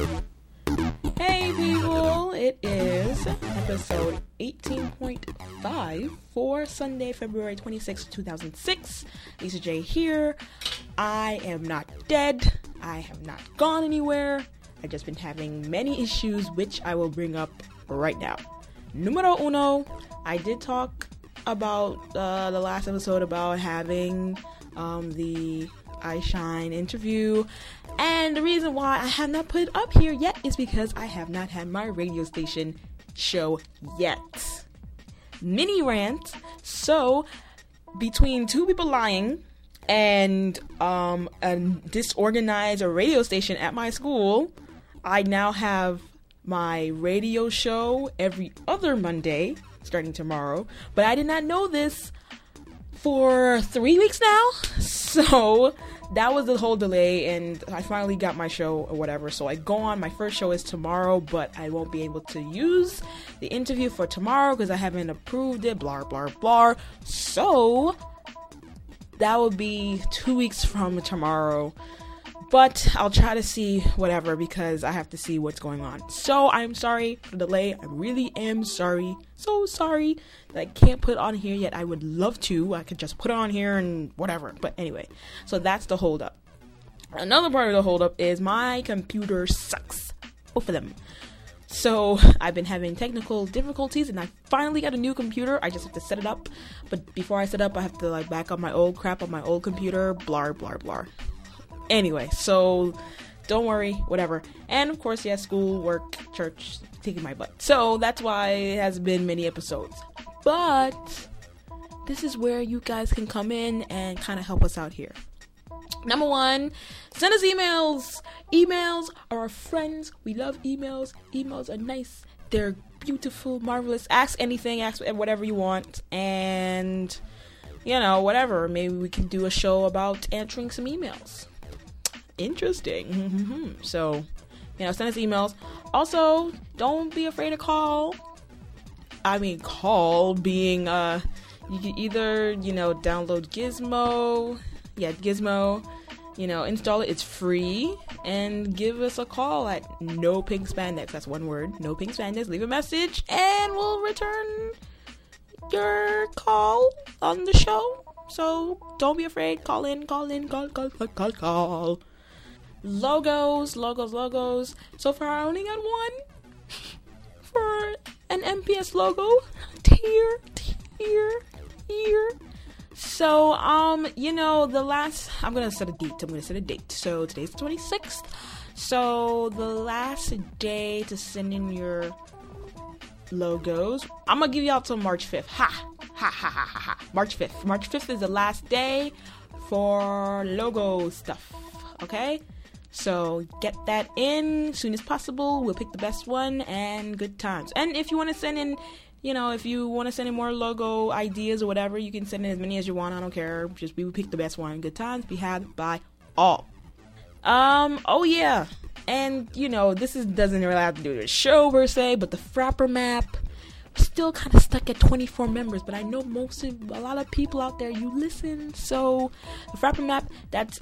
Hey people, it is episode 18.5 for Sunday, February 26, 2006. Lisa J here. I am not dead. I have not gone anywhere. I've just been having many issues, which I will bring up right now. Numero uno, I did talk about the last episode about having the I Shine interview, and the reason why I have not put it up here yet is because I have not had my radio station show yet. Mini rant. So between two people lying and a disorganized radio station at my school, I now have my radio show every other Monday starting tomorrow, but I did not know this for 3 weeks now, so that was the whole delay, and I finally got my show or whatever. So I go on, my first show is tomorrow, but I won't be able to use the interview for tomorrow because I haven't approved it, blah blah blah. So that will be 2 weeks from tomorrow, but I'll try to see whatever because I have to see what's going on. So I'm sorry for the delay. I really am sorry. So sorry that I can't put it on here yet. I would love to. I could just put it on here and whatever. But anyway, so that's the hold up. Another part of the hold up is my computer sucks. Both of them. So I've been having technical difficulties and I finally got a new computer. I just have to set it up. But before I set up, I have to back up my old crap on my old computer. Blah, blah, blah. Anyway, so don't worry, whatever. And of course, yeah, school, work, church, taking my butt. So that's why it has been many episodes. But this is where you guys can come in and kind of help us out here. Number one, send us emails. Emails are our friends. We love emails. Emails are nice. They're beautiful, marvelous. Ask anything, ask whatever you want. And, whatever. Maybe we can do a show about answering some emails. Interesting. So, send us emails. Also, don't be afraid to call. I mean, call being, you can either, download Gizmo. Yeah, Gizmo. Install it. It's free. And give us a call at No Pink Spandex. That's one word. No Pink Spandex. Leave a message and we'll return your call on the show. So, don't be afraid. Call in. Call. Logos. So far, I only got one for an MPS logo. Tear. So, the last, I'm going to set a date. So, today's the 26th. So, the last day to send in your logos, I'm going to give y'all till March 5th. Ha. March 5th. March 5th is the last day for logo stuff. Okay? So get that in as soon as possible. We'll pick the best one and good times. And if you want to send in, more logo ideas or whatever, you can send in as many as you want. I don't care. Just we will pick the best one. Good times be had by all. Oh yeah. And this doesn't really have to do with the show per se, but the Frapper map. We're still kind of stuck at 24 members, but I know a lot of people out there, you listen. So the Frapper map, that's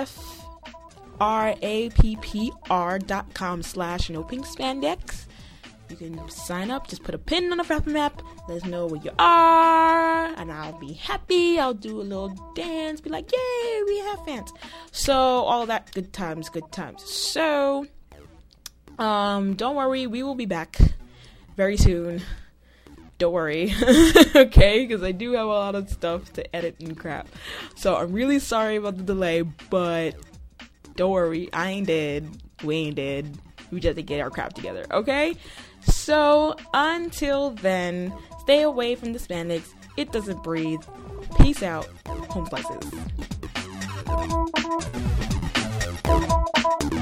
FRAPPR.com/NoPinkSpandex. You can sign up, just put a pin on the Frapper map, let us know where you are, and I'll be happy. I'll do a little dance, be like, yay, we have fans. So, all of that, good times. So, don't worry, we will be back very soon. Don't worry, okay, because I do have a lot of stuff to edit and crap. So, I'm really sorry about the delay, but don't worry, I ain't dead. We ain't dead. We just have to get our crap together, okay? So, until then, stay away from the spandex. It doesn't breathe. Peace out. Home slices.